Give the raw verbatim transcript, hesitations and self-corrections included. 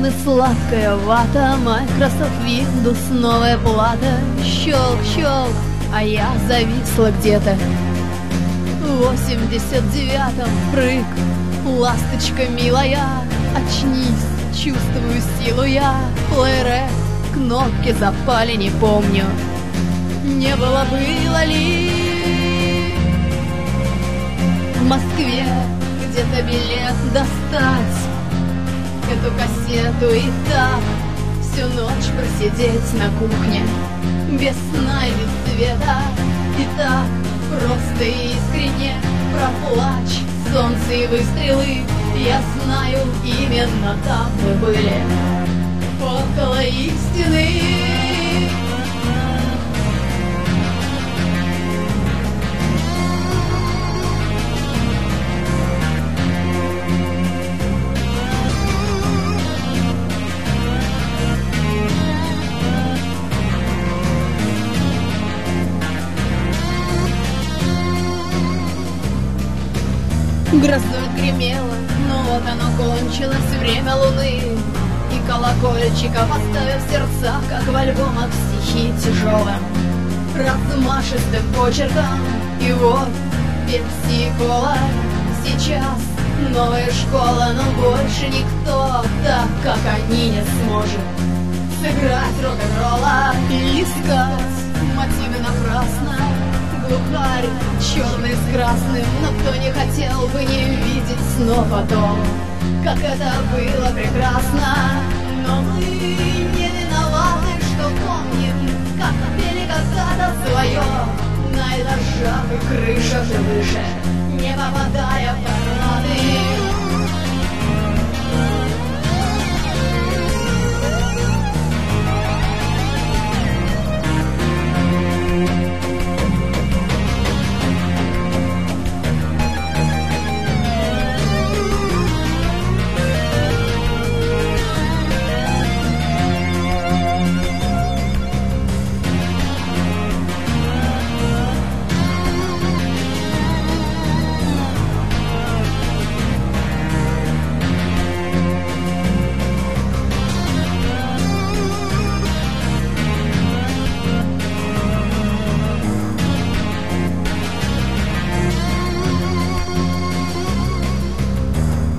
и сладкая вата, Microsoft Windows, новая плата. Щелк-щелк, а я зависла где-то. В восемьдесят девятом прыг, ласточка милая, очнись, чувствую силу я. Плеере, кнопки запали, не помню. Не было, было ли в Москве где-то билет достать, эту кассету и так всю ночь просидеть на кухне, без сна и без света. И так просто и искренне про плач, солнце и выстрелы. Я знаю, именно там мы были, около истины. Грозой гремело, но вот оно кончилось, время луны и колокольчика, поставив сердца, как в альбомах, стихи тяжелым, размашистым почерком. И вот Пепси и кола, сейчас новая школа, но больше никто так, как они, не сможет сыграть рок-н-ролла и искать мотивы напрасно. Глухарь, черный с красным, но кто не хотел бы не видеть снова то, как это было прекрасно. Но мы не виноваты, что помним, как пели когда-то свое. На этажах и крышах же выше не попадали.